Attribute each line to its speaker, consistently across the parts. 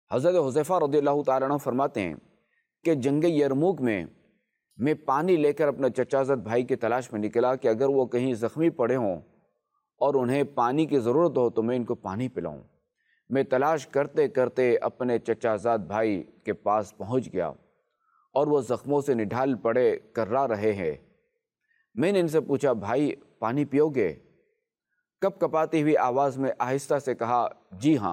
Speaker 1: حضرت حذیفہ رضی اللہ تعالیٰ عنہ فرماتے ہیں کہ جنگ یرموک میں پانی لے کر اپنے چچا زاد بھائی کی تلاش میں نکلا کہ اگر وہ کہیں زخمی پڑے ہوں اور انہیں پانی کی ضرورت ہو تو میں ان کو پانی پلاؤں۔ میں تلاش کرتے کرتے اپنے چچا زاد بھائی کے پاس پہنچ گیا اور وہ زخموں سے نڈھال پڑے کرا رہے ہیں۔ میں نے ان سے پوچھا، بھائی پانی پیو گے؟ کپ کپاتی ہوئی آواز میں آہستہ سے کہا، جی ہاں۔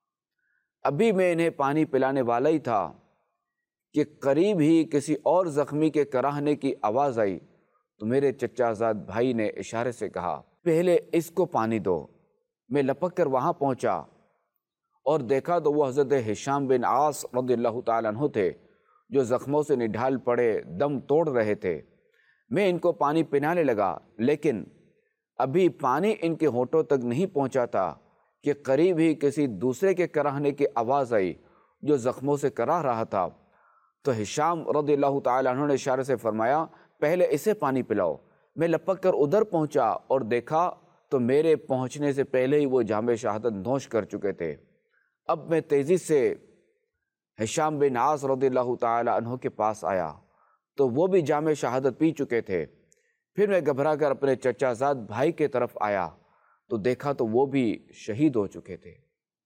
Speaker 1: ابھی میں انہیں پانی پلانے والا ہی تھا کہ قریب ہی کسی اور زخمی کے کراہنے کی آواز آئی تو میرے چچا زاد بھائی نے اشارے سے کہا، پہلے اس کو پانی دو۔ میں لپک کر وہاں پہنچا اور دیکھا تو وہ حضرت ہشام بن عاص رضی اللہ تعالیٰ عنہ تھے جو زخموں سے نڈھال پڑے دم توڑ رہے تھے۔ میں ان کو پانی پلانے لگا، لیکن ابھی پانی ان کے ہونٹوں تک نہیں پہنچا تھا کہ قریب ہی کسی دوسرے کے کراہنے کی آواز آئی جو زخموں سے کراہ رہا تھا۔ تو ہشام رضی اللہ تعالیٰ عنہ نے اشارے سے فرمایا، پہلے اسے پانی پلاؤ۔ میں لپک کر ادھر پہنچا اور دیکھا تو میرے پہنچنے سے پہلے ہی وہ جام شہادت نوش کر چکے تھے۔ اب میں تیزی سے ہشام بن عاص رضی اللہ تعالیٰ عنہ کے پاس آیا تو وہ بھی جام شہادت پی چکے تھے۔ پھر میں گھبرا کر اپنے چچا زاد بھائی کے طرف آیا تو دیکھا تو وہ بھی شہید ہو چکے تھے۔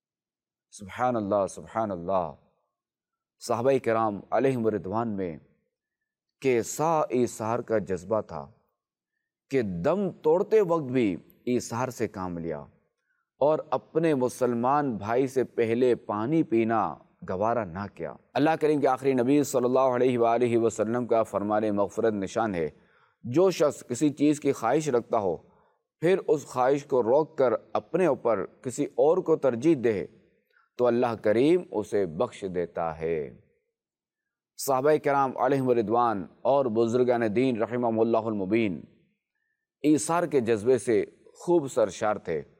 Speaker 1: سبحان اللہ، سبحان اللہ۔ صحابہ کرام علیہم رضوان میں کہ ایثار کا جذبہ تھا کہ دم توڑتے وقت بھی ایثار سے کام لیا اور اپنے مسلمان بھائی سے پہلے پانی پینا گوارا نہ کیا۔ اللہ کریم کے آخری نبی صلی اللہ علیہ وآلہ وسلم کا فرمان مغفرت نشان ہے، جو شخص کسی چیز کی خواہش رکھتا ہو پھر اس خواہش کو روک کر اپنے اوپر کسی اور کو ترجیح دے تو اللہ کریم اسے بخش دیتا ہے۔ صحابہ کرام علیہم رضوان اور بزرگان دین رحمہم اللہ المبین ایثار کے جذبے سے خوب سرشار تھے۔